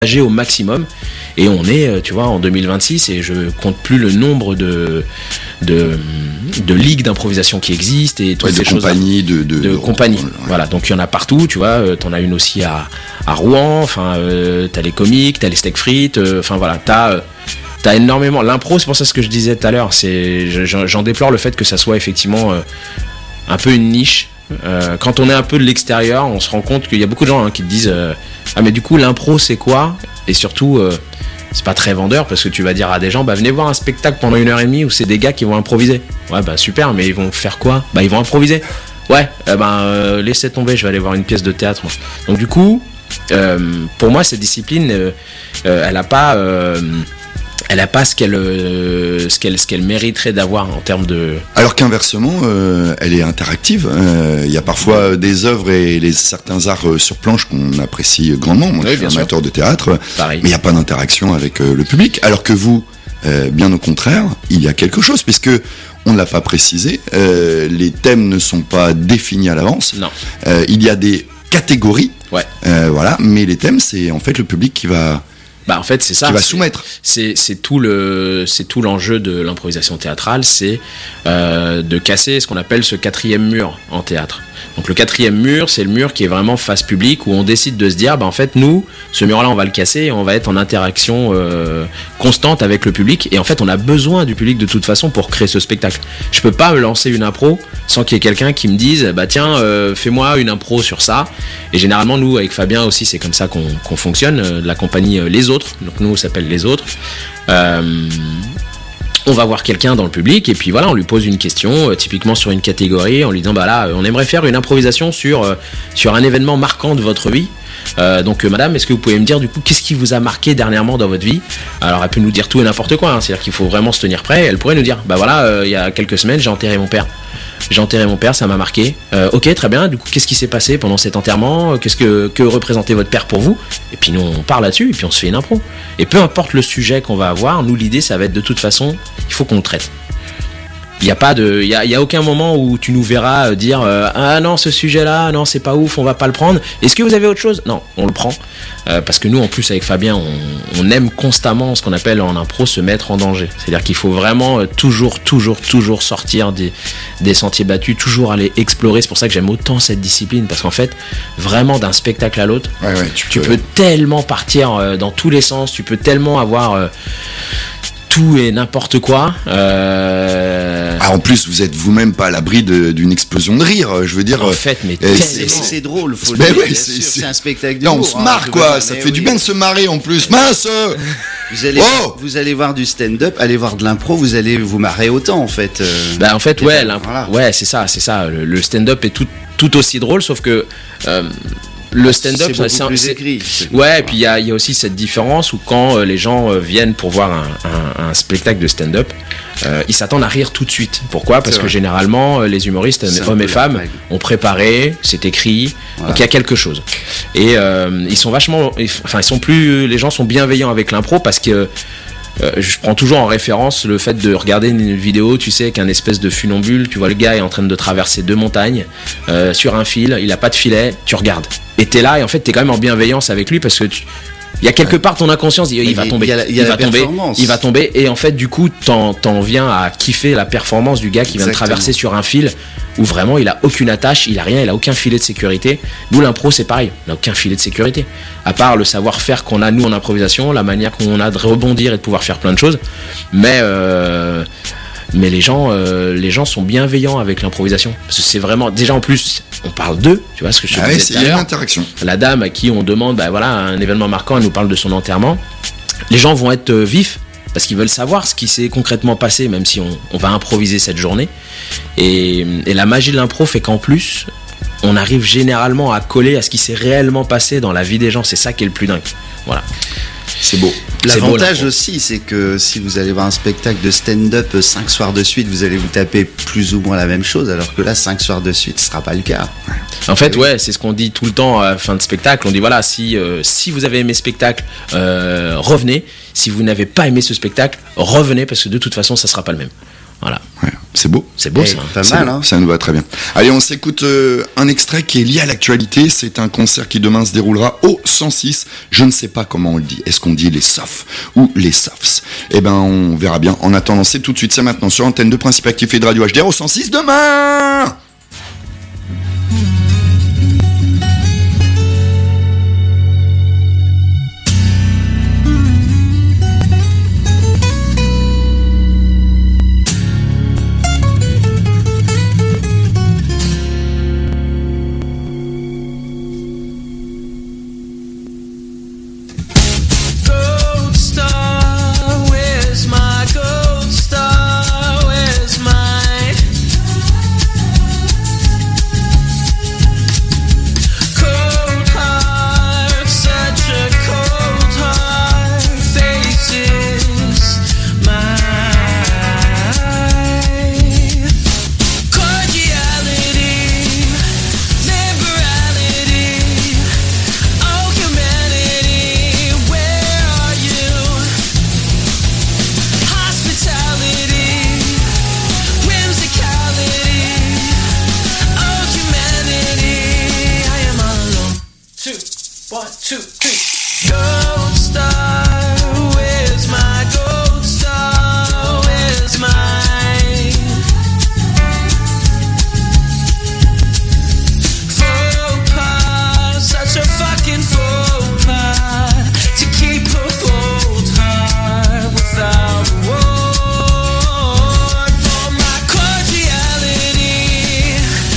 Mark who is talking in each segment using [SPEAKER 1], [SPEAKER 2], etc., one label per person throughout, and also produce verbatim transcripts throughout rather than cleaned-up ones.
[SPEAKER 1] au maximum. Et on est, tu vois, en deux mille vingt-six et je compte plus le nombre de de, de ligues d'improvisation qui existent et toutes
[SPEAKER 2] ouais,
[SPEAKER 1] ces choses.
[SPEAKER 2] Compagnies, de, de,
[SPEAKER 1] de, de compagnies. Ouais. Voilà, donc il y en a partout, tu vois. T'en as une aussi à, à Rouen. Enfin, euh, t'as les comiques, t'as les steak frites. Enfin euh, voilà, t'as euh, t'as énormément. L'impro, c'est pour ça ce que je disais tout à l'heure. C'est, j'en déplore le fait que ça soit effectivement euh, un peu une niche. Euh, quand on est un peu de l'extérieur, on se rend compte qu'il y a beaucoup de gens hein, qui te disent euh, ah mais du coup l'impro c'est quoi ? Et surtout euh, c'est pas très vendeur parce que tu vas dire à des gens bah venez voir un spectacle pendant une heure et demie où c'est des gars qui vont improviser. Ouais bah super, mais ils vont faire quoi ? Bah ils vont improviser. Ouais eh ben euh, laissez tomber, je vais aller voir une pièce de théâtre moi. Donc du coup euh, pour moi cette discipline euh, euh, elle a pas euh, elle a pas ce qu'elle euh, ce qu'elle ce qu'elle mériterait d'avoir en termes de.
[SPEAKER 2] Alors qu'inversement, euh, elle est interactive. Il euh, y a parfois des œuvres et les certains arts euh, sur planche qu'on apprécie grandement. Moi, oui, je suis amateur sûr. de théâtre,
[SPEAKER 1] Pareil.
[SPEAKER 2] Mais il n'y a pas d'interaction avec euh, le public. Alors que vous, euh, bien au contraire, il y a quelque chose puisque on ne l'a pas précisé. Euh, les thèmes ne sont pas définis à l'avance.
[SPEAKER 1] Non.
[SPEAKER 2] Euh, il y a des catégories.
[SPEAKER 1] Ouais.
[SPEAKER 2] Euh, voilà. Mais les thèmes, c'est en fait le public qui va.
[SPEAKER 1] Bah en fait c'est ça.
[SPEAKER 2] Qui va soumettre.
[SPEAKER 1] C'est c'est tout le c'est tout l'enjeu de l'improvisation théâtrale, c'est euh, de casser ce qu'on appelle ce quatrième mur en théâtre. Donc le quatrième mur, c'est le mur qui est vraiment face publique où on décide de se dire bah en fait nous ce mur-là on va le casser et on va être en interaction euh, constante avec le public et en fait on a besoin du public de toute façon pour créer ce spectacle. Je peux pas lancer une impro sans qu'il y ait quelqu'un qui me dise bah tiens euh, fais-moi une impro sur ça. Et généralement nous avec Fabien aussi c'est comme ça qu'on qu'on fonctionne euh, de la compagnie euh, Les Autres. Donc nous on s'appelle Les Autres. Euh, on va voir quelqu'un dans le public et puis voilà on lui pose une question euh, typiquement sur une catégorie en lui disant bah là on aimerait faire une improvisation sur euh, sur un événement marquant de votre vie. Euh, donc euh, madame est-ce que vous pouvez me dire du coup qu'est-ce qui vous a marqué dernièrement dans votre vie? Alors elle peut nous dire tout et n'importe quoi hein, c'est-à-dire qu'il faut vraiment se tenir prêt. Elle pourrait nous dire bah voilà euh, il y a quelques semaines j'ai enterré mon père. J'ai enterré mon père, ça m'a marqué. Euh, ok, très bien. Du coup, qu'est-ce qui s'est passé pendant cet enterrement ? Qu'est-ce que, que représentait votre père pour vous ? Et puis nous, on parle là-dessus et puis on se fait une impro. Et peu importe le sujet qu'on va avoir, nous, l'idée, ça va être de toute façon, il faut qu'on le traite. Il y a pas de, il y a, y a aucun moment où tu nous verras dire euh, ah non ce sujet-là, non c'est pas ouf, on va pas le prendre. Est-ce que vous avez autre chose ? Non, on le prend euh, parce que nous en plus avec Fabien, on, on aime constamment ce qu'on appelle en impro se mettre en danger. C'est-à-dire qu'il faut vraiment euh, toujours, toujours, toujours sortir des des sentiers battus, toujours aller explorer. C'est pour ça que j'aime autant cette discipline parce qu'en fait, vraiment d'un spectacle à l'autre,
[SPEAKER 2] ouais, ouais, tu,
[SPEAKER 1] tu
[SPEAKER 2] peux...
[SPEAKER 1] peux tellement partir euh, dans tous les sens, tu peux tellement avoir euh, tout et n'importe quoi. Euh...
[SPEAKER 2] Ah, en plus, vous êtes vous-même pas à l'abri de, d'une explosion de rire. Je veux dire.
[SPEAKER 1] En fait, mais
[SPEAKER 2] euh,
[SPEAKER 3] c'est, c'est drôle. Faut
[SPEAKER 2] ben
[SPEAKER 3] dire,
[SPEAKER 2] oui,
[SPEAKER 3] c'est,
[SPEAKER 2] c'est,
[SPEAKER 3] c'est un spectacle de.
[SPEAKER 2] Non, on se marre
[SPEAKER 3] hein,
[SPEAKER 2] quoi. Ça fait
[SPEAKER 3] oui.
[SPEAKER 2] du bien de se marrer en plus. Mince.
[SPEAKER 3] Vous allez,
[SPEAKER 2] oh
[SPEAKER 3] vous allez voir du stand-up, allez voir de l'impro, vous allez vous marrer autant en fait. Euh,
[SPEAKER 1] bah en fait, ouais,
[SPEAKER 3] voilà.
[SPEAKER 1] ouais, c'est ça, c'est ça. Le, le stand-up est tout, tout aussi drôle, sauf que. Euh, le stand-up,
[SPEAKER 3] c'est beaucoup
[SPEAKER 1] c'est,
[SPEAKER 3] plus
[SPEAKER 1] c'est,
[SPEAKER 3] écrit.
[SPEAKER 1] C'est, ouais, et puis il y a, y a aussi cette différence où quand euh, les gens euh, viennent pour voir un, un, un spectacle de stand-up, euh, ils s'attendent à rire tout de suite. Pourquoi ? Parce que généralement, euh, les humoristes, c'est hommes et femmes, ont préparé, c'est écrit, voilà. Donc il y a quelque chose. Et euh, ils sont vachement, enfin ils sont plus, les gens sont bienveillants avec l'impro parce que Euh, je prends toujours en référence le fait de regarder une vidéo, tu sais, qu'un espèce de funambule, tu vois le gars est en train de traverser deux montagnes euh, sur un fil, il a pas de filet, tu regardes. Et t'es là et en fait t'es quand même en bienveillance avec lui parce que tu... il y a quelque part ton inconscience, il, il va tomber,
[SPEAKER 3] il, y a la, il, y a
[SPEAKER 1] il va tomber, il va tomber et en fait du coup t'en, t'en viens à kiffer la performance du gars qui vient Exactement. de traverser sur un fil où vraiment il a aucune attache, il a rien, il a aucun filet de sécurité. Nous l'impro c'est pareil, on n'a aucun filet de sécurité. À part le savoir-faire qu'on a nous en improvisation, la manière qu'on a de rebondir et de pouvoir faire plein de choses. Mais euh, mais les gens euh, les gens sont bienveillants avec l'improvisation parce que c'est vraiment déjà en plus on parle d'eux, tu vois ce que je te
[SPEAKER 2] ah
[SPEAKER 1] disais
[SPEAKER 2] ouais, c'est
[SPEAKER 1] tout à l'heure.
[SPEAKER 2] Une interaction.
[SPEAKER 1] La dame à qui on demande bah voilà un événement marquant, elle nous parle de son enterrement. Les gens vont être euh, vifs parce qu'ils veulent savoir ce qui s'est concrètement passé, même si on, on va improviser cette journée. Et, et la magie de l'impro fait qu'en plus, on arrive généralement à coller à ce qui s'est réellement passé dans la vie des gens. C'est ça qui est le plus dingue. Voilà. C'est beau.
[SPEAKER 3] L'avantage
[SPEAKER 1] c'est beau,
[SPEAKER 3] aussi, c'est que si vous allez voir un spectacle de stand-up cinq soirs de suite, vous allez vous taper plus ou moins la même chose, alors que là, cinq soirs de suite, ce sera pas le cas.
[SPEAKER 1] En fait, ouais, c'est ce qu'on dit tout le temps à la fin de spectacle. On dit voilà, si euh, si vous avez aimé ce spectacle, euh, revenez. Si vous n'avez pas aimé ce spectacle, revenez parce que de toute façon, ça sera pas le même. Voilà.
[SPEAKER 2] Ouais. C'est beau.
[SPEAKER 1] C'est beau,
[SPEAKER 3] Eh,
[SPEAKER 1] ça.
[SPEAKER 3] Pas
[SPEAKER 2] C'est
[SPEAKER 3] mal,
[SPEAKER 2] beau.
[SPEAKER 3] hein.
[SPEAKER 2] Ça nous va très bien. Allez, on s'écoute euh, un extrait qui est lié à l'actualité. C'est un concert qui demain se déroulera au cent six. Je ne sais pas comment on le dit. Est-ce qu'on dit les Sofs ou les Sofs? Eh ben, on verra bien. En attendant, c'est tout de suite, c'est maintenant sur Antenne de Principe Actif et de Radio H D R au cent six demain.
[SPEAKER 4] Gold star, where's my gold star? Where's my cold heart? Such a cold heart faces my cordiality, liberality. Oh, humanity, where are you? Hospitality, whimsicality. Oh, humanity, I am all alone. Two, one, two, three. Gold star, where's my gold star? Where's my faux pas? Such a fucking faux pas to keep a bold heart without reward for my cordiality,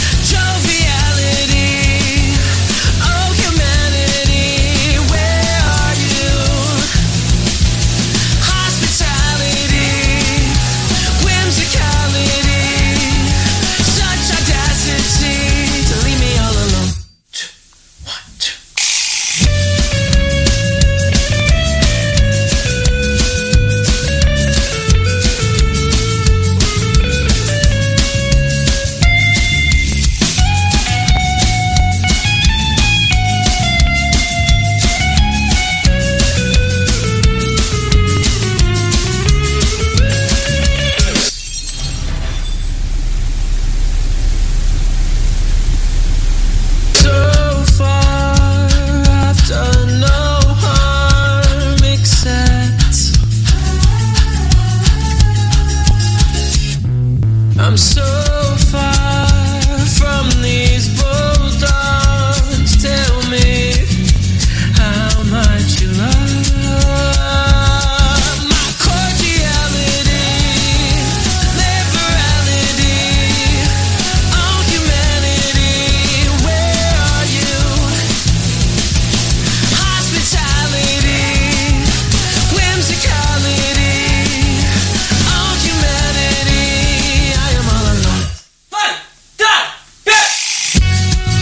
[SPEAKER 4] joviality. Oh, humanity, where are you? Hospitality, whimsicality. Such audacity to leave me all alone. Two, one, two. So far, I've done no harm except I'm so far from these bulldogs. Tell me how much you love my cordiality, liberality. Oh, humanity, where are you? Hospitality, whimsicality. Oh, humanity, I am all alone. Fight, die, bitch!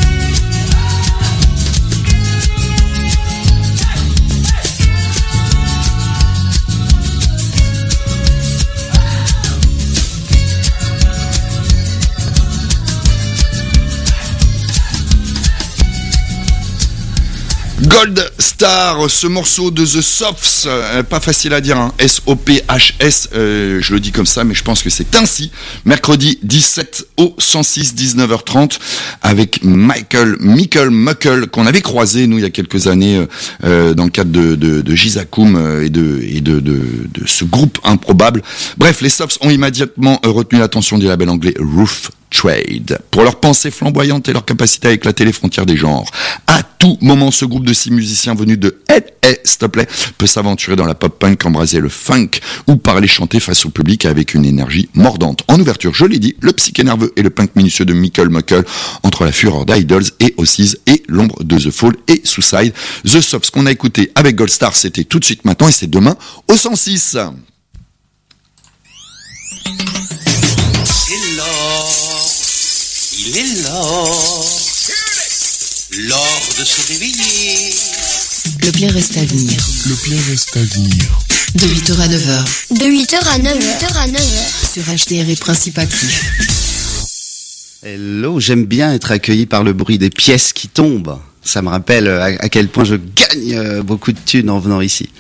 [SPEAKER 2] Gold Star, ce morceau de The Sofs, euh, pas facile à dire, hein. S O P H S, euh, je le dis comme ça, mais je pense que c'est ainsi. Mercredi dix-sept au cent six, dix-neuf heures trente, avec Michael, Michael Muckle, qu'on avait croisé, nous, il y a quelques années, euh, euh, dans le cadre de, de, de Gizakoum euh, et, de, et de, de, de ce groupe improbable. Bref, les Sofs ont immédiatement euh, retenu l'attention du label anglais Roof Trade, pour leur pensée flamboyante et leur capacité à éclater les frontières des genres. À tout moment, ce groupe de six musiciens venus de Hey, hey, s'il te plaît, peut s'aventurer dans la pop-punk, embraser le funk ou parler chanter face au public avec une énergie mordante. En ouverture, je l'ai dit, le psyché nerveux et le punk minutieux de Michael Muckle, entre la fureur d'Idols et Ossies et l'ombre de The Fall et Suicide. The Sofs qu'on a écouté avec Gold Star, c'était tout de suite maintenant et c'est demain au cent six.
[SPEAKER 5] C'est l'or, il est l'or, l'or de se réveiller.
[SPEAKER 6] Le bien reste à venir.
[SPEAKER 7] Le bien reste à venir.
[SPEAKER 6] De huit heures à neuf heures.
[SPEAKER 8] De huit heures à neuf heures.
[SPEAKER 6] Sur H D R et Principe Actif.
[SPEAKER 3] Hello, j'aime bien être accueilli par le bruit des pièces qui tombent. Ça me rappelle à, à quel point je gagne euh, beaucoup de thunes en venant ici.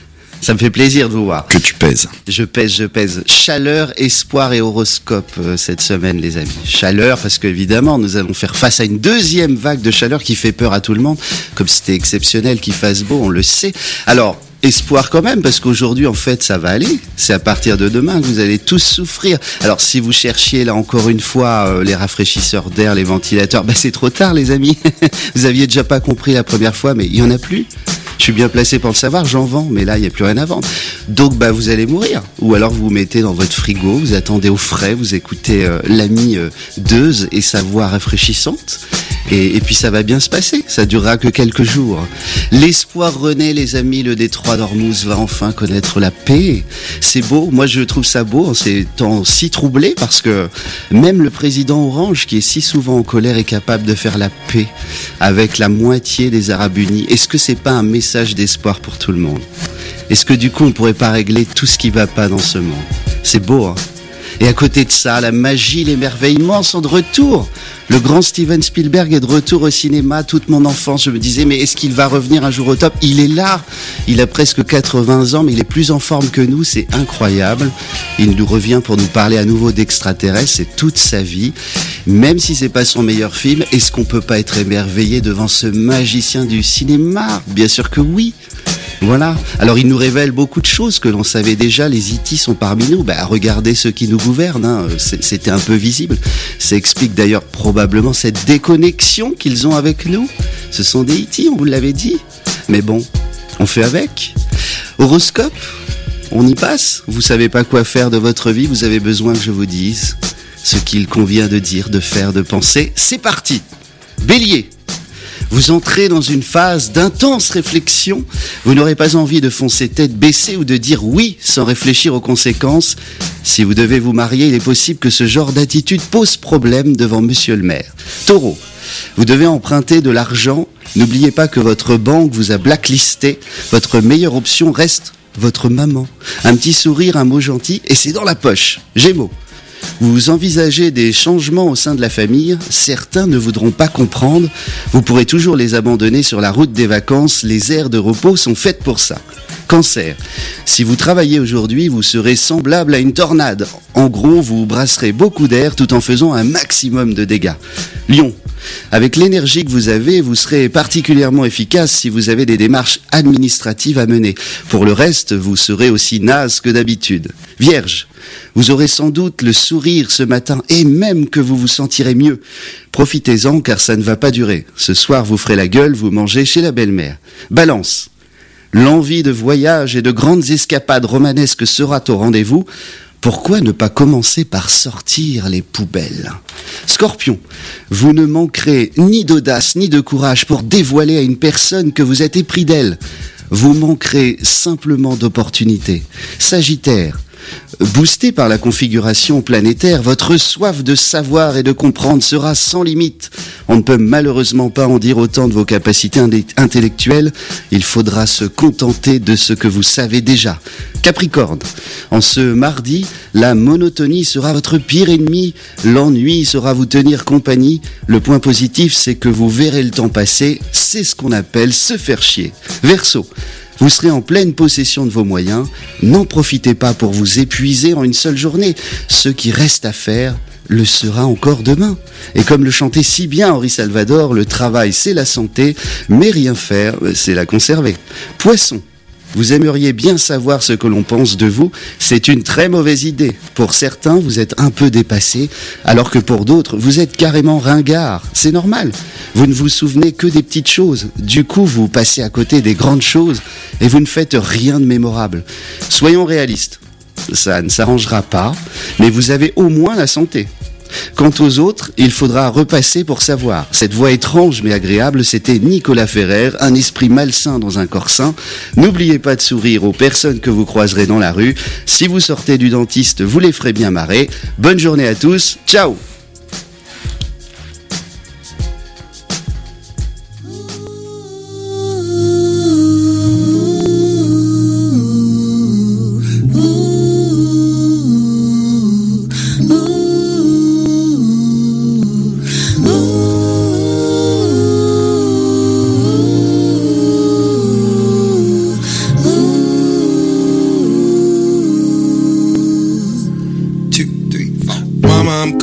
[SPEAKER 3] Ça me fait plaisir de vous voir.
[SPEAKER 2] Que tu pèses.
[SPEAKER 3] Je pèse, je pèse. Chaleur, espoir et horoscope euh, cette semaine, les amis. Chaleur, parce qu'évidemment, nous allons faire face à une deuxième vague de chaleur qui fait peur à tout le monde. Comme c'était exceptionnel qu'il fasse beau, on le sait. Alors, espoir quand même, parce qu'aujourd'hui, en fait, ça va aller. C'est à partir de demain que vous allez tous souffrir. Alors, si vous cherchiez, là, encore une fois, euh, les rafraîchisseurs d'air, les ventilateurs, bah, c'est trop tard, les amis. Vous aviez déjà pas compris la première fois, mais il y en a plus. Je suis bien placé pour le savoir, j'en vends, mais là, il n'y a plus rien à vendre. Donc, bah, vous allez mourir. Ou alors, vous vous mettez dans votre frigo, vous attendez au frais, vous écoutez euh, l'ami euh, Deuze et sa voix rafraîchissante. Et, et puis, ça va bien se passer. Ça durera que quelques jours. L'espoir renaît, les amis. Le détroit d'Ormuz va enfin connaître la paix. C'est beau. Moi, je trouve ça beau en ces temps si troublés, parce que même le président Orange, qui est si souvent en colère, est capable de faire la paix avec la moitié des Arabes Unis. Est-ce que c'est pas un message d'espoir pour tout le monde? Est-ce que du coup, on ne pourrait pas régler tout ce qui va pas dans ce monde? C'est beau, hein? Et à côté de ça, la magie, l'émerveillement sont de retour. Le grand Steven Spielberg est de retour au cinéma. Toute mon enfance, je me disais, mais est-ce qu'il va revenir un jour au top? Il est là. Il a presque quatre-vingts ans, mais il est plus en forme que nous. C'est incroyable. Il nous revient pour nous parler à nouveau d'extraterrestres. C'est toute sa vie. Même si c'est pas son meilleur film, est-ce qu'on peut pas être émerveillé devant ce magicien du cinéma? Bien sûr que oui. Voilà. Alors il nous révèle beaucoup de choses que l'on savait déjà. Les E T sont parmi nous. Bah, regardez ceux qui nous gouvernent, hein. C'était un peu visible. Ça explique d'ailleurs probablement cette déconnexion qu'ils ont avec nous. Ce sont des E T, on vous l'avait dit. Mais bon, on fait avec. Horoscope, on y passe. Vous savez pas quoi faire de votre vie, vous avez besoin que je vous dise ce qu'il convient de dire, de faire, de penser. C'est parti. Bélier. Vous entrez dans une phase d'intense réflexion. Vous n'aurez pas envie de foncer tête baissée ou de dire oui sans réfléchir aux conséquences. Si vous devez vous marier, il est possible que ce genre d'attitude pose problème devant monsieur le maire. Taureau, vous devez emprunter de l'argent. N'oubliez pas que votre banque vous a blacklisté. Votre meilleure option reste votre maman. Un petit sourire, un mot gentil et c'est dans la poche. Gémeaux. Vous envisagez des changements au sein de la famille, certains ne voudront pas comprendre, vous pourrez toujours les abandonner sur la route des vacances, les aires de repos sont faites pour ça. Cancer, si vous travaillez aujourd'hui, vous serez semblable à une tornade. En gros, vous brasserez beaucoup d'air tout en faisant un maximum de dégâts. Lion, avec l'énergie que vous avez, vous serez particulièrement efficace si vous avez des démarches administratives à mener. Pour le reste, vous serez aussi naze que d'habitude. Vierge, vous aurez sans doute le sourire ce matin et même que vous vous sentirez mieux. Profitez-en car ça ne va pas durer. Ce soir, vous ferez la gueule, vous mangez chez la belle-mère. Balance, l'envie de voyage et de grandes escapades romanesques sera au rendez-vous. Pourquoi ne pas commencer par sortir les poubelles? Scorpion, vous ne manquerez ni d'audace ni de courage pour dévoiler à une personne que vous êtes épris d'elle. Vous manquerez simplement d'opportunités. Sagittaire, boosté par la configuration planétaire, votre soif de savoir et de comprendre sera sans limite. On ne peut malheureusement pas en dire autant de vos capacités intellectuelles. Il faudra se contenter de ce que vous savez déjà. Capricorne, en ce mardi, la monotonie sera votre pire ennemi. L'ennui sera vous tenir compagnie. Le point positif, c'est que vous verrez le temps passer. C'est ce qu'on appelle se faire chier. Verseau, vous serez en pleine possession de vos moyens. N'en profitez pas pour vous épuiser en une seule journée. Ce qui reste à faire le sera encore demain. Et comme le chantait si bien Henri Salvador, le travail c'est la santé, mais rien faire c'est la conserver. Poisson, vous aimeriez bien savoir ce que l'on pense de vous, c'est une très mauvaise idée. Pour certains, vous êtes un peu dépassé, alors que pour d'autres, vous êtes carrément ringard. C'est normal. Vous ne vous souvenez que des petites choses. Du coup, vous passez à côté des grandes choses et vous ne faites rien de mémorable. Soyons réalistes. Ça ne s'arrangera pas, mais vous avez au moins la santé. Quant aux autres, il faudra repasser pour savoir. Cette voix étrange mais agréable, c'était Nicolas Ferrer, un esprit malsain dans un corps sain. N'oubliez pas de sourire aux personnes que vous croiserez dans la rue. Si vous sortez du dentiste, vous les ferez bien marrer. Bonne journée à tous, ciao!
[SPEAKER 7] Ooh.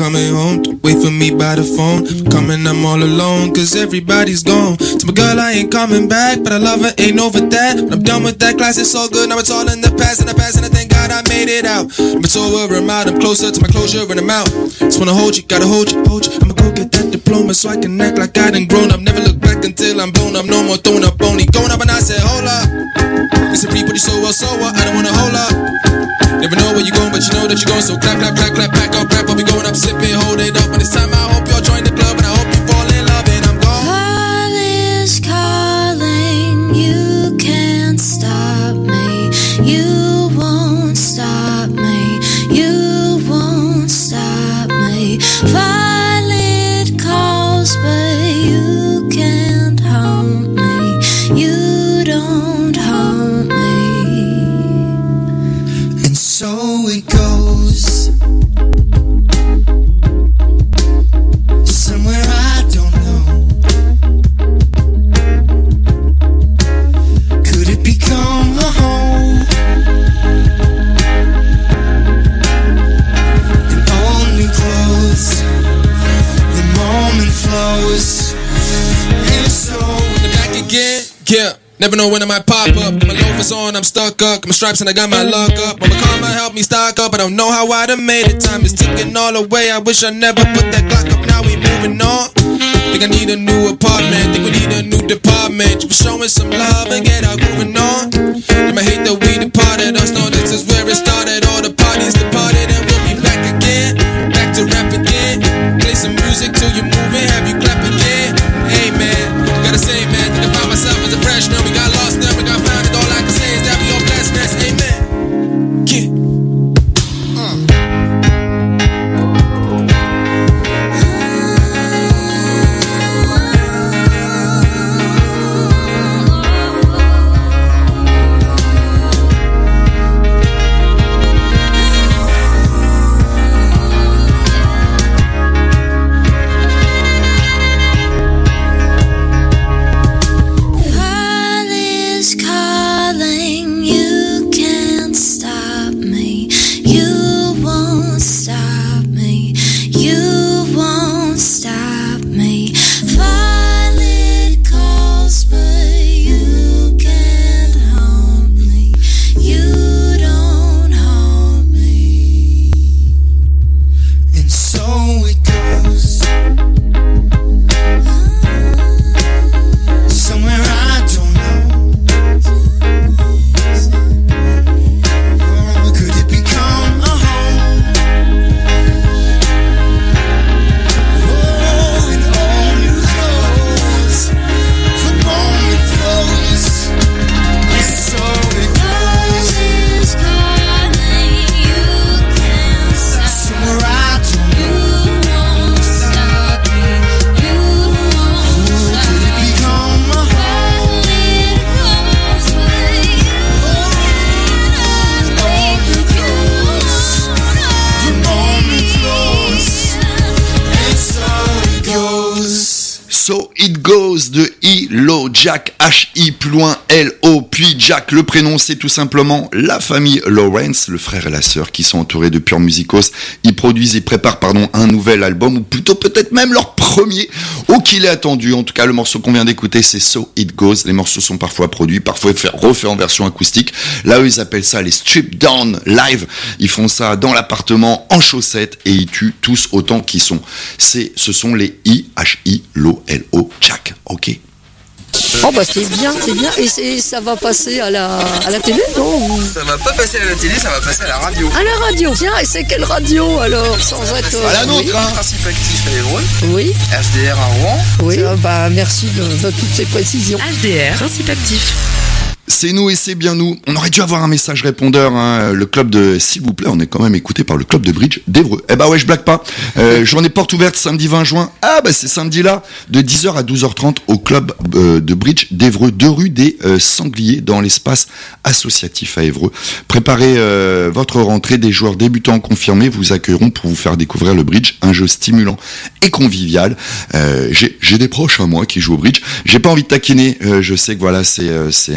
[SPEAKER 7] coming home. Wait for me by the phone. Coming, I'm all alone, cause everybody's gone. To my girl, I ain't coming back, but I love her, ain't over that. But I'm done with that class, it's all good. Now it's all in the past, in the past, and I thank God I made it out. But so where I'm out, I'm closer to my closure, and I'm out. Just wanna hold you, gotta hold you, hold you. I'ma go get that diploma so I can act like I done grown up. Never look back until I'm blown up, no more throwing up, only going up. And I said, hold up. It's a reap what you sow, well, so what? I don't wanna hold up. Never know where you're going, but you know that you're going. So clap, clap, clap, clap, back up, rap, I'll be going up, sip it, hold it up. When it's time, I hope y'all join the club, and I hope you fall in love, and I'm gone.
[SPEAKER 9] Call is calling, you can't stop me. You won't stop me. You won't stop me. Violet calls, but you can't haunt me. You don't haunt me.
[SPEAKER 4] And so it goes somewhere I don't know. Could it become a home? In all new clothes, the moment flows. And so
[SPEAKER 7] The back again, yeah. Never know when I might pop up. My loafers on, I'm stuck up. My stripes and I got my luck up. Mama karma help me stock up. I don't know how I'd have made it. Time is ticking all away. I wish I never put that clock up. Now we moving on. Think I need a new apartment. Think we need a new department. You were showing some love and get out moving on. You might hate that we departed. Us know this is where it started. All the parties departed and we'll be back again. Back to rap again. Play some music till you're moving. Have you clap again? Hey man, gotta say man, think I found myself as a freshman. We got lost, never got found. And all I can say is that we all blessed, man. Amen. Yeah.
[SPEAKER 9] Call is calling, you can't stop me. You won't stop me. You won't stop me. Violet calls, but you can't haunt me. You don't haunt me.
[SPEAKER 4] and so it goes somewhere I don't know. Oh, could it become a home? Oh, in all new clothes, the moment flows, and so it goes
[SPEAKER 9] Is calling, you can't stop.
[SPEAKER 4] somewhere I don't know.
[SPEAKER 9] You won't stop me. You won't
[SPEAKER 4] Oh,
[SPEAKER 9] stop
[SPEAKER 4] could it
[SPEAKER 9] me.
[SPEAKER 4] become a home?
[SPEAKER 9] Violet calls, but you
[SPEAKER 4] All new clothes, the moment flows, and so it goes.
[SPEAKER 2] So It Goes de I-Lo Jack, H-I plus loin L-O, puis Jack. Le prénom, c'est tout simplement la famille Lawrence, le frère et la sœur qui sont entourés de pure musicos. Ils produisent et préparent pardon, un nouvel album, ou plutôt peut-être même leur premier, ou qu'il est attendu. En tout cas, le morceau qu'on vient d'écouter, c'est So It Goes. Les morceaux sont parfois produits, parfois refaits en version acoustique. Là, eux, ils appellent ça les Strip Down Live. Ils font ça dans l'appartement, en chaussettes, et ils tuent tous autant qu'ils sont. C'est, ce sont les I-H-I-L-O Jack. Ok.
[SPEAKER 10] Oh bah c'est bien, c'est bien. Et c'est- ça va passer à la, à la télé, non Ou-
[SPEAKER 11] Ça va pas passer à la télé, ça va passer à la radio.
[SPEAKER 10] À la radio. Tiens, et c'est quelle radio alors Sans être...
[SPEAKER 2] À la nôtre,
[SPEAKER 10] oui.
[SPEAKER 2] hein.
[SPEAKER 11] Principe actif à Évreux,
[SPEAKER 10] Oui,
[SPEAKER 11] H D R à Rouen.
[SPEAKER 10] oui. Ah, bah merci de, de toutes ces précisions.
[SPEAKER 12] H D R, principe actif.
[SPEAKER 2] C'est nous et c'est bien nous. On aurait dû avoir un message répondeur. Hein. Le club de, s'il vous plaît, on est quand même écouté par le club de bridge d'Évreux. Eh bah ouais, je blague pas. Euh, journée porte ouverte samedi vingt juin. Ah bah c'est samedi là, de dix heures à douze heures trente au club euh, de bridge d'Évreux, deux rue des euh, Sangliers, dans l'espace associatif à Évreux. Préparez euh, votre rentrée. Des joueurs débutants confirmés vous accueilleront pour vous faire découvrir le bridge, un jeu stimulant et convivial. Euh, j'ai, j'ai des proches à moi qui jouent au bridge. J'ai pas envie de taquiner. Euh, je sais que voilà, c'est euh, c'est un vrai jeu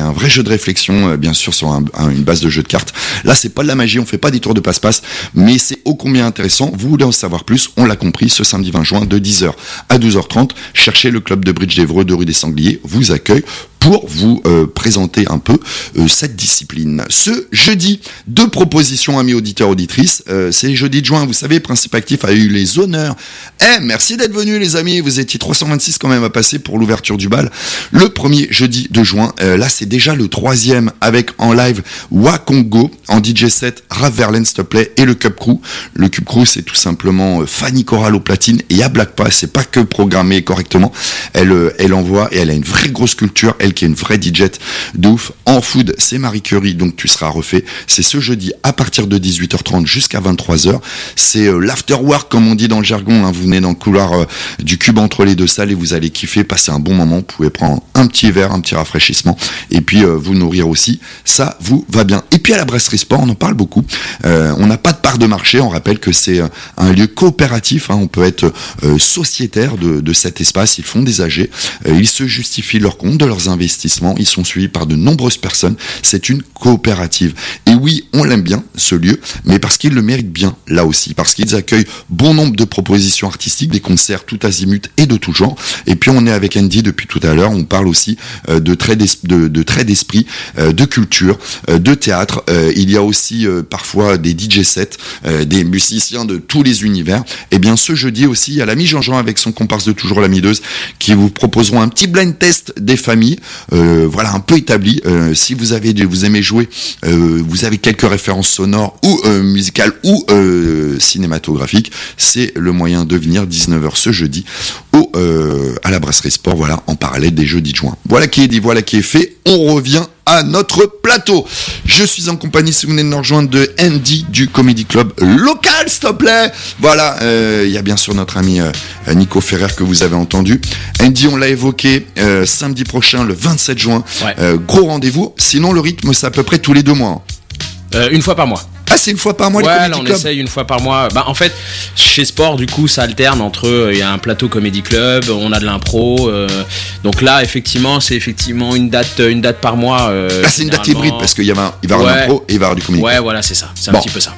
[SPEAKER 2] jeu de réflexion, euh, bien sûr, sur un, un, une base de jeu de cartes. Là, c'est pas de la magie, on fait pas des tours de passe-passe, mais c'est ô combien intéressant. Vous voulez en savoir plus, on l'a compris, ce samedi vingt juin, de dix heures à douze heures trente, cherchez le club de bridge d'Évreux de rue des Sangliers, vous accueille pour vous euh, présenter un peu euh, cette discipline. Ce jeudi, deux propositions, amis auditeurs, auditrices. Euh, c'est jeudi de juin, vous savez, Principe Actif a eu les honneurs. Eh, merci d'être venus les amis, vous étiez trois cent vingt-six quand même à passer pour l'ouverture du bal. Le premier jeudi de juin, euh, là c'est déjà le troisième avec en live Wakongo, en D J set, Raph Verlaine s'il te plaît, et le Cup Crew. Le Cup Crew c'est tout simplement euh, Fanny Corral au platine, et à Black Pass, c'est pas que programmé correctement, elle, euh, elle envoie, et elle a une vraie grosse culture, elle qui est une vraie D J de ouf. En food, c'est Marie Curie, donc tu seras refait. C'est ce jeudi à partir de dix-huit heures trente jusqu'à vingt-trois heures. C'est euh, l'afterwork, comme on dit dans le jargon. Hein. Vous venez dans le couloir euh, du cube entre les deux salles et vous allez kiffer, passer un bon moment. Vous pouvez prendre un petit verre, un petit rafraîchissement et puis euh, vous nourrir aussi. Ça vous va bien. Et puis à la Brasserie Sport, on en parle beaucoup. Euh, on n'a pas de part de marché. On rappelle que c'est euh, un lieu coopératif. Hein. On peut être euh, sociétaire de, de cet espace. Ils font des A G. Euh, ils se justifient leur compte, de leurs investissements. Ils sont suivis par de nombreuses personnes. C'est une coopérative. Et oui, on l'aime bien, ce lieu, mais parce qu'ils le méritent bien, là aussi. Parce qu'ils accueillent bon nombre de propositions artistiques, des concerts tout azimut et de tout genre. Et puis, on est avec Andy depuis tout à l'heure. On parle aussi euh, de traits de, de traits d'esprit, euh, de culture, euh, de théâtre. Euh, il y a aussi euh, parfois des D J sets, euh, des musiciens de tous les univers. Et bien, ce jeudi aussi, il y a l'ami Jean-Jean avec son comparse de toujours la Mideuse qui vous proposeront un petit blind test des familles. Euh, Euh, voilà, un peu établi. Euh, si vous avez, vous aimez jouer, euh, vous avez quelques références sonores ou euh, musicales ou euh, cinématographiques, c'est le moyen de venir dix-neuf heures ce jeudi au euh, à la Brasserie Sport. Voilà, en parallèle des jeudis de juin. Voilà qui est dit, voilà qui est fait. On revient à notre plateau. Je suis en compagnie, si vous venez de nous rejoindre, de Andy du Comedy Club local, s'il te plaît. Voilà, il euh, y a bien sûr notre ami euh, Nico Ferrer que vous avez entendu. Andy, on l'a évoqué, euh, samedi prochain, le vingt-sept juin. Ouais. Euh, gros rendez-vous. Sinon, le rythme, c'est à peu près tous les deux mois.
[SPEAKER 1] Euh, une fois par mois.
[SPEAKER 2] Ah, c'est une fois par mois,
[SPEAKER 1] ouais,
[SPEAKER 2] les
[SPEAKER 1] là,
[SPEAKER 2] Comedy
[SPEAKER 1] on
[SPEAKER 2] Club.
[SPEAKER 1] essaye une fois par mois. Bah, en fait, chez Sport, du coup, ça alterne entre. Il y a un plateau Comedy Club, on a de l'impro. Euh, donc là, effectivement, c'est effectivement une date, une date par mois. Euh,
[SPEAKER 2] ah, c'est une date hybride parce qu'il y a, il va y avoir
[SPEAKER 1] ouais.
[SPEAKER 2] l'impro et il va y avoir du Comedy
[SPEAKER 1] Ouais,
[SPEAKER 2] Club.
[SPEAKER 1] voilà, c'est ça. C'est
[SPEAKER 2] bon.
[SPEAKER 1] un petit peu ça.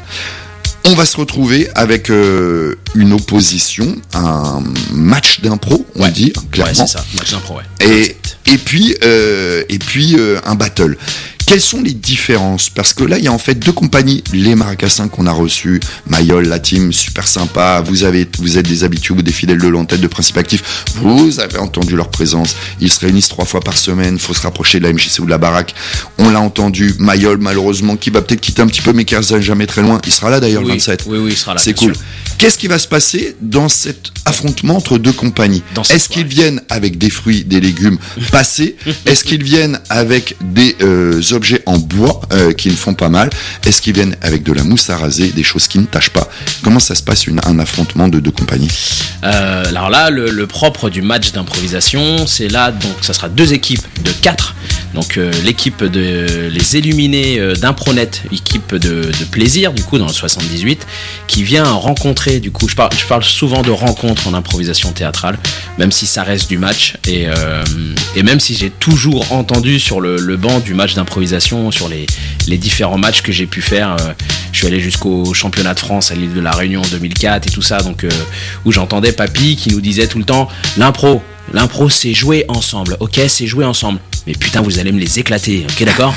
[SPEAKER 2] On va se retrouver avec euh, une opposition, un match d'impro, on
[SPEAKER 1] ouais.
[SPEAKER 2] dit clairement.
[SPEAKER 1] Ouais, c'est ça, match d'impro, ouais.
[SPEAKER 2] Et, et puis, euh, et puis euh, un battle. Quelles sont les différences? Parce que là, il y a en fait deux compagnies, les Maracassins qu'on a reçus, Mayol, la team, super sympa. Vous avez, vous êtes des habitués ou des fidèles de l'antenne de Principe Actif. Vous avez entendu leur présence. Ils se réunissent trois fois par semaine. Faut se rapprocher de la M J C ou de la baraque. On l'a entendu. Mayol, malheureusement, qui va peut-être quitter un petit peu, mais qui reste jamais très loin. Il sera là d'ailleurs
[SPEAKER 1] oui,
[SPEAKER 2] le vingt-sept.
[SPEAKER 1] Oui, oui, il sera là.
[SPEAKER 2] C'est cool. Sûr. Qu'est-ce qui va se passer dans cet affrontement entre deux compagnies? Est-ce qu'ils viennent avec des fruits, des légumes passés? Est-ce qu'ils viennent avec des euh, objets en bois euh, qui ne font pas mal? Est-ce qu'ils viennent avec de la mousse à raser, des choses qui ne tâchent pas? Comment ça se passe une, un affrontement de deux compagnies?
[SPEAKER 1] euh, Alors là, le, le propre du match d'improvisation, c'est là, donc ça sera deux équipes de quatre. Donc euh, l'équipe de les Illuminés euh, d'Impronet, équipe de, de plaisir du coup dans le soixante-dix-huit, qui vient rencontrer du coup, je parle, je parle souvent de rencontre en improvisation théâtrale, même si ça reste du match et, euh, et même si j'ai toujours entendu sur le, le banc du match d'improvisation, sur les, les différents matchs que j'ai pu faire, euh, je suis allé jusqu'au championnat de France à l'île de la Réunion en deux mille quatre et tout ça, donc euh, où j'entendais Papy qui nous disait tout le temps l'impro. L'impro, c'est jouer ensemble. Ok, c'est jouer ensemble. Mais putain, vous allez me les éclater. Ok, d'accord?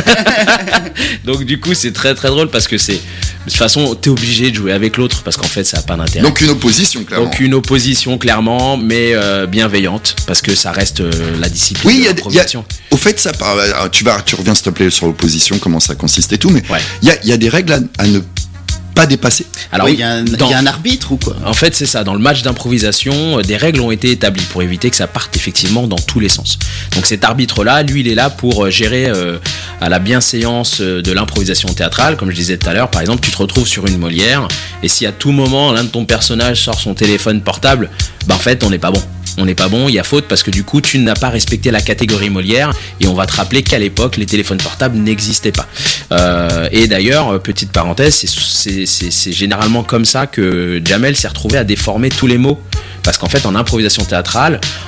[SPEAKER 1] Donc, du coup, c'est très très drôle parce que c'est. De toute façon, t'es obligé de jouer avec l'autre parce qu'en fait, ça n'a pas d'intérêt.
[SPEAKER 2] Donc, une opposition, clairement.
[SPEAKER 1] Donc, une opposition, clairement, mais euh, bienveillante parce que ça reste euh, la discipline.
[SPEAKER 2] Oui,
[SPEAKER 1] de
[SPEAKER 2] y a,
[SPEAKER 1] l'improvisation.
[SPEAKER 2] Y a, au fait, ça part. Tu, vas, tu reviens, s'il te plaît, sur l'opposition, comment ça consiste et tout, mais il
[SPEAKER 1] ouais.
[SPEAKER 2] y, a, y a des règles à, à ne pas dépasser.
[SPEAKER 3] Alors, il oui, y, y a un arbitre ou quoi?
[SPEAKER 1] En fait, c'est ça. Dans le match d'improvisation, des règles ont été établies pour éviter que ça parte effectivement dans tous les sens. Donc cet arbitre-là, lui, il est là pour gérer euh, à la bienséance de l'improvisation théâtrale. Comme je disais tout à l'heure, par exemple, tu te retrouves sur une Molière et si à tout moment, l'un de ton personnage sort son téléphone portable, bah en fait, on n'est pas bon. On n'est pas bon, il y a faute parce que du coup tu n'as pas respecté la catégorie Molière et on va te rappeler qu'à l'époque les téléphones portables n'existaient pas. Euh, et d'ailleurs, petite parenthèse, c'est, c'est, c'est, c'est généralement comme ça que Jamel s'est retrouvé à déformer tous les mots. Parce qu'en fait, en improvisation théâtrale,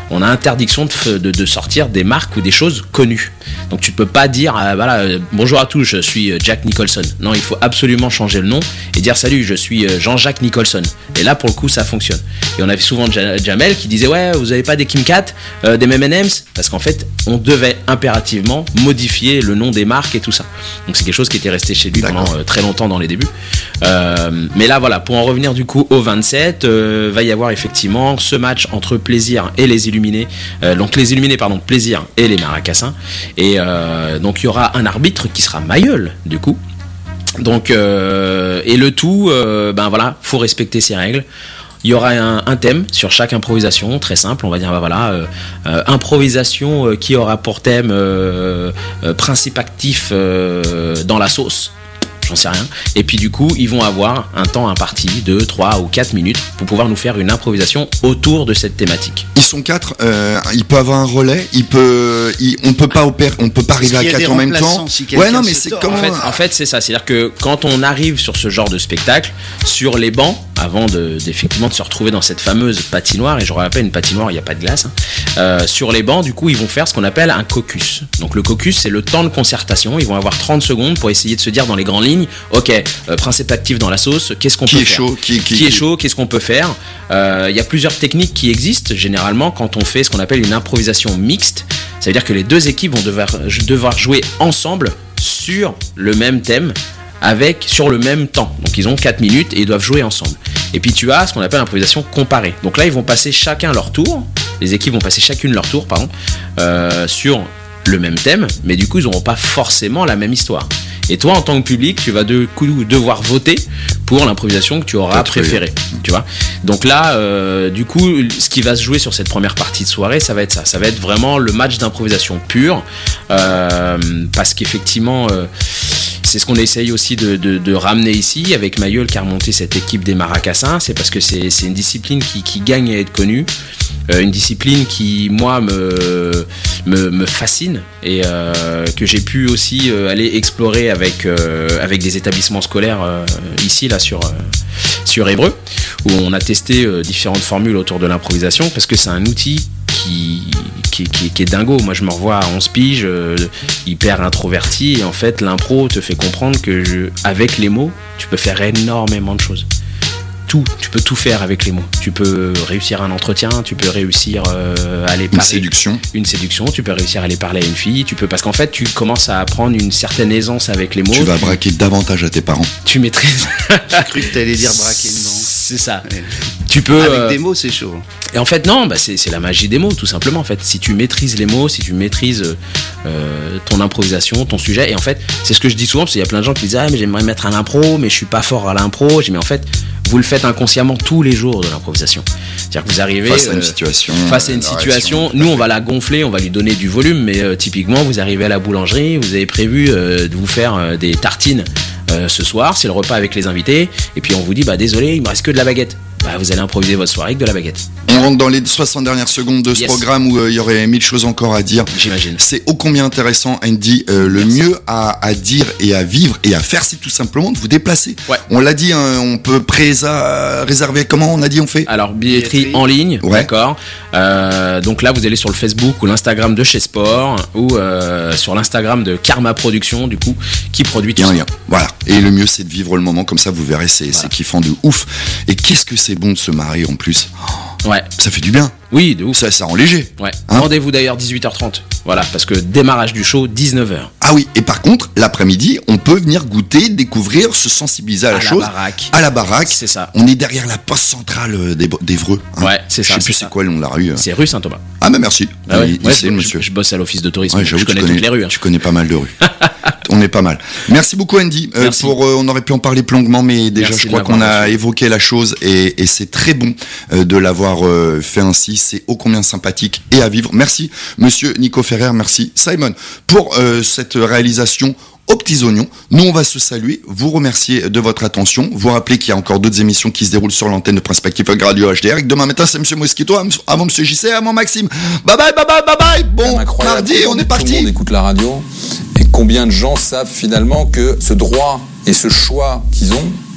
[SPEAKER 1] on a interdiction de, f- de, de sortir des marques ou des choses connues. Donc tu peux pas dire euh, voilà euh, bonjour à tous, je suis euh, Jack Nicholson. Non, il faut absolument changer le nom et dire salut, je suis euh, Jean-Jacques Nicholson. Et là pour le coup ça fonctionne. Et on avait souvent Ja- Jamel qui disait ouais, vous avez pas des Kim Kat, euh, des M and M's, parce qu'en fait on devait impérativement modifier le nom des marques et tout ça. Donc c'est quelque chose qui était resté chez lui
[SPEAKER 2] D'accord.
[SPEAKER 1] pendant euh, très longtemps dans les débuts. Euh, mais là voilà, pour en revenir du coup au vingt-sept, euh, va y avoir effectivement ce match entre Plaisir et les Illuminés. Euh, donc les Illuminés pardon, Plaisir et les Maracassins. Et euh, donc il y aura un arbitre qui sera Mayol du coup. Donc euh, et le tout, euh, ben voilà, faut respecter ces règles. Il y aura un, un thème sur chaque improvisation, très simple, on va dire bah voilà, euh, euh, improvisation euh, qui aura pour thème euh, euh, principe actif euh, dans la sauce. J'en sais rien. Et puis du coup, ils vont avoir un temps imparti de trois ou quatre minutes pour pouvoir nous faire une improvisation autour de cette thématique.
[SPEAKER 2] Ils sont quatre, euh, il peut avoir un relais, il peut, il- on peut pas opérer, on peut pas arriver à
[SPEAKER 3] Est-ce qu'il y a
[SPEAKER 2] quatre
[SPEAKER 3] des
[SPEAKER 2] en même temps.
[SPEAKER 3] remplaçants si quelqu'un
[SPEAKER 2] Ouais, non, mais
[SPEAKER 3] se
[SPEAKER 2] c'est
[SPEAKER 3] tord
[SPEAKER 2] comment.
[SPEAKER 1] En fait, en fait, c'est ça. C'est-à-dire que quand on arrive sur ce genre de spectacle, sur les bancs, avant de, d'effectivement de se retrouver dans cette fameuse patinoire, et je rappelle une patinoire, il n'y a pas de glace, hein, euh, sur les bancs, du coup, ils vont faire ce qu'on appelle un caucus. Donc le caucus, c'est le temps de concertation. Ils vont avoir trente secondes pour essayer de se dire dans les grandes lignes, ok, euh, principe actif dans la sauce, qu'est-ce qu'on
[SPEAKER 2] Qui
[SPEAKER 1] peut
[SPEAKER 2] est
[SPEAKER 1] faire
[SPEAKER 2] chaud, qui, qui,
[SPEAKER 1] qui est chaud, qu'est-ce qu'on peut faire. Euh, Il y a plusieurs techniques qui existent généralement quand on fait ce qu'on appelle une improvisation mixte. Ça veut dire que les deux équipes vont devoir, devoir jouer ensemble sur le même thème, avec sur le même temps. Donc ils ont quatre minutes et ils doivent jouer ensemble. Et puis tu as ce qu'on appelle l'improvisation comparée. Donc là ils vont passer chacun leur tour, les équipes vont passer chacune leur tour, pardon, euh, sur le même thème, mais du coup ils n'auront pas forcément la même histoire. Et toi, en tant que public, tu vas de coup devoir voter pour l'improvisation que tu auras
[SPEAKER 2] Peut-être,
[SPEAKER 1] préférée. Tu vois. Donc là, euh, du coup, ce qui va se jouer sur cette première partie de soirée, ça va être ça. Ça va être vraiment le match d'improvisation pur, euh, parce qu'effectivement, euh, c'est ce qu'on essaye aussi de, de, de ramener ici avec Mayol qui a remonté cette équipe des Maracassins. C'est parce que c'est, c'est une discipline qui, qui gagne à être connue. Euh, une discipline qui moi me me, me fascine et euh, que j'ai pu aussi euh, aller explorer avec euh, avec des établissements scolaires euh, ici là sur euh, sur Évreux, où on a testé euh, différentes formules autour de l'improvisation, parce que c'est un outil qui qui, qui, qui est dingo. Moi je me revois à onze piges, euh, hyper introverti, et en fait l'impro te fait comprendre que je, avec les mots tu peux faire énormément de choses. Tout, tu peux tout faire avec les mots. Tu peux réussir un entretien, tu peux réussir euh, à aller
[SPEAKER 2] Une
[SPEAKER 1] parler.
[SPEAKER 2] séduction.
[SPEAKER 1] Une séduction, tu peux réussir à aller parler à une fille, tu peux, parce qu'en fait tu commences à apprendre une certaine aisance avec les mots.
[SPEAKER 2] Tu vas braquer davantage à tes parents.
[SPEAKER 1] Tu maîtrises.
[SPEAKER 3] J'ai cru que t'allais dire braquer une banque.
[SPEAKER 1] C'est ça.
[SPEAKER 3] Ouais.
[SPEAKER 1] Tu peux.
[SPEAKER 3] Avec
[SPEAKER 1] euh,
[SPEAKER 3] des mots, c'est chaud.
[SPEAKER 1] Et en fait, non, bah c'est, c'est la magie des mots, tout simplement. En fait, si tu maîtrises les mots, si tu maîtrises euh, ton improvisation, ton sujet, et en fait, c'est ce que je dis souvent, parce qu'il y a plein de gens qui disent ah mais j'aimerais mettre à l'impro, mais je suis pas fort à l'impro. Je dis mais en fait, vous le faites inconsciemment tous les jours de l'improvisation. C'est-à-dire que vous arrivez
[SPEAKER 2] Face à une
[SPEAKER 1] euh,
[SPEAKER 2] situation.
[SPEAKER 1] face à une
[SPEAKER 2] la
[SPEAKER 1] situation.
[SPEAKER 2] réaction.
[SPEAKER 1] Nous, on va la gonfler, on va lui donner du volume, mais euh, typiquement, vous arrivez à la boulangerie, vous avez prévu euh, de vous faire euh, des tartines euh, ce soir, c'est le repas avec les invités, et puis on vous dit bah désolé, il me reste que de la baguette. Bah, vous allez improviser votre soirée avec de la baguette.
[SPEAKER 2] On rentre dans les soixante dernières secondes de ce
[SPEAKER 1] Yes.
[SPEAKER 2] programme où euh, il y aurait mille choses encore à dire.
[SPEAKER 1] J'imagine.
[SPEAKER 2] C'est ô combien intéressant, Andy. Euh, le
[SPEAKER 1] Merci.
[SPEAKER 2] mieux à, à dire et à vivre et à faire, c'est tout simplement de vous déplacer.
[SPEAKER 1] Ouais.
[SPEAKER 2] On l'a dit, hein, on peut présa- réserver. Comment on a dit on fait
[SPEAKER 1] Alors, billetterie,
[SPEAKER 3] Billetterie.
[SPEAKER 1] en ligne,
[SPEAKER 2] Ouais.
[SPEAKER 1] d'accord. Euh, donc là, vous allez sur le Facebook ou l'Instagram de chez Sport, ou euh, sur l'Instagram de Karma Productions, du coup, qui produit
[SPEAKER 2] Il y
[SPEAKER 1] tout
[SPEAKER 2] a un
[SPEAKER 1] ça.
[SPEAKER 2] lien. Voilà. Et le mieux, c'est de vivre le moment comme ça. Vous verrez, c'est c'est kiffant de ouf. Et qu'est-ce que c'est bon de se marier en plus.
[SPEAKER 1] Ouais.
[SPEAKER 2] Ça fait du bien.
[SPEAKER 1] Oui, de ouf.
[SPEAKER 2] Ça, ça rend léger.
[SPEAKER 1] Ouais.
[SPEAKER 2] Hein
[SPEAKER 1] Rendez-vous d'ailleurs dix-huit heures trente. Voilà, parce que démarrage du show dix-neuf heures.
[SPEAKER 2] Ah oui. Et par contre, l'après-midi, on peut venir goûter, découvrir, se sensibiliser à la
[SPEAKER 1] À la
[SPEAKER 2] chose.
[SPEAKER 1] baraque.
[SPEAKER 2] À la baraque.
[SPEAKER 1] C'est ça.
[SPEAKER 2] On est derrière la poste centrale euh, d'É- d'Évreux. hein.
[SPEAKER 1] Ouais, c'est ça,
[SPEAKER 2] Je sais plus
[SPEAKER 1] c'est
[SPEAKER 2] c'est
[SPEAKER 1] ça.
[SPEAKER 2] quoi le nom de la rue. euh.
[SPEAKER 1] C'est rue Saint-Thomas.
[SPEAKER 2] Ah bah merci.
[SPEAKER 1] Ah ouais,
[SPEAKER 2] il, il
[SPEAKER 1] ouais,
[SPEAKER 2] sait,
[SPEAKER 1] je,
[SPEAKER 2] le
[SPEAKER 1] je-
[SPEAKER 2] monsieur.
[SPEAKER 1] je bosse à l'office de tourisme.
[SPEAKER 2] Ouais,
[SPEAKER 1] je
[SPEAKER 2] j'avoue,
[SPEAKER 1] connais
[SPEAKER 2] tu connais,
[SPEAKER 1] toutes les rues. hein.
[SPEAKER 2] Tu connais pas mal de rues. On est pas mal. Merci beaucoup Andy. Euh,
[SPEAKER 1] Merci.
[SPEAKER 2] pour, euh, on aurait pu en parler plus longuement, mais déjà
[SPEAKER 1] Merci
[SPEAKER 2] je
[SPEAKER 1] de
[SPEAKER 2] crois
[SPEAKER 1] m'avoir
[SPEAKER 2] qu'on a
[SPEAKER 1] reçu.
[SPEAKER 2] évoqué la chose et, et c'est très bon euh, de l'avoir euh, fait ainsi. C'est ô combien sympathique et à vivre. Merci Monsieur Nico Ferrer, merci Simon pour euh, cette réalisation aux petits oignons. Nous, on va se saluer, vous remercier de votre attention, vous rappeler qu'il y a encore d'autres émissions qui se déroulent sur l'antenne de Principe Actif Radio H D R. Et que demain matin, c'est Monsieur Mosquito, avant Monsieur J C, avant Maxime. Bye bye, bye bye, bye bye. Bon, mardi, on est
[SPEAKER 12] Tout le
[SPEAKER 2] parti.
[SPEAKER 12] monde écoute la radio. Et combien de gens savent finalement que ce droit et ce choix qu'ils ont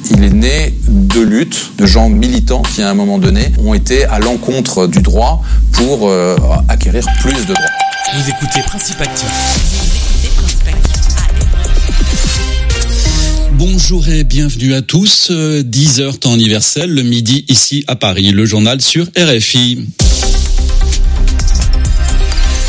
[SPEAKER 12] il est né de luttes, de gens militants qui, à un moment donné, ont été à l'encontre du droit pour euh, acquérir plus de droits.
[SPEAKER 13] Vous écoutez Principe Actif.
[SPEAKER 14] Bonjour et bienvenue à tous. dix heures temps universel, le midi ici à Paris. Le journal sur R F I.